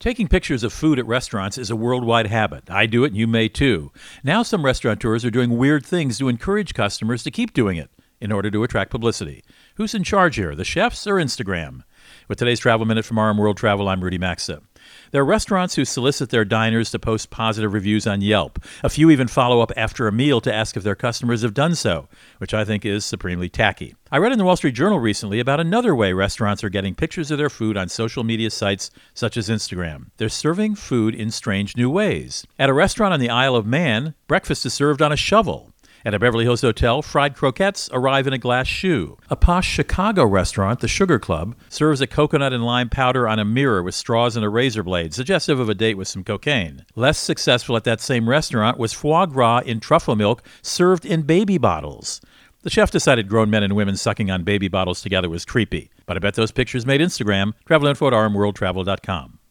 Taking pictures of food at restaurants is a worldwide habit. I do it, and you may too. Now some restaurateurs are doing weird things to encourage customers to keep doing it in order to attract publicity. Who's in charge here, the chefs or Instagram? With today's Travel Minute from RM World Travel, I'm Rudy Maxa. There are restaurants who solicit their diners to post positive reviews on Yelp. A few even follow up after a meal to ask if their customers have done so, which I think is supremely tacky. I read in the Wall Street Journal recently about another way restaurants are getting pictures of their food on social media sites such as Instagram. They're serving food in strange new ways. At a restaurant on the Isle of Man, breakfast is served on a shovel. At a Beverly Hills hotel, fried croquettes arrive in a glass shoe. A posh Chicago restaurant, the Sugar Club, serves a coconut and lime powder on a mirror with straws and a razor blade, suggestive of a date with some cocaine. Less successful at that same restaurant was foie gras in truffle milk served in baby bottles. The chef decided grown men and women sucking on baby bottles together was creepy. But I bet those pictures made Instagram. Travel info at rmworldtravel.com.